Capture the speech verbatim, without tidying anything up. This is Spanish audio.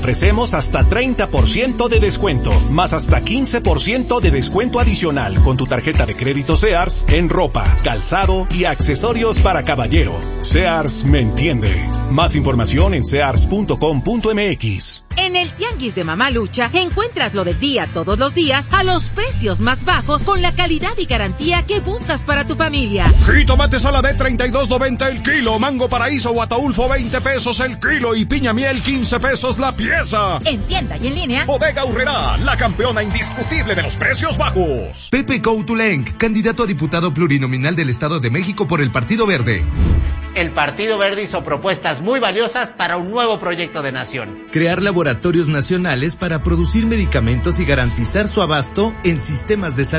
Ofrecemos hasta treinta por ciento de descuento, más hasta quince por ciento de descuento adicional con tu tarjeta de crédito Sears en ropa, calzado y accesorios para caballero. Sears me entiende. Más información en sears punto com punto m x. En el Tianguis de Mamalucha encuentras lo del día todos los días a los precios más bajos con la calidad y garantía que buscas para tu familia. Jitomate Saladé treinta y dos noventa el kilo, mango paraíso o ataulfo veinte pesos el kilo y piña miel quince pesos la pieza. En tienda y en línea. Bodega Aurrerá, la campeona indiscutible de los precios bajos. Pepe Coutulenc, candidato a diputado plurinominal del Estado de México por el Partido Verde. El Partido Verde hizo propuestas muy valiosas para un nuevo proyecto de nación. Crear laboratorios nacionales para producir medicamentos y garantizar su abasto en sistemas de salud.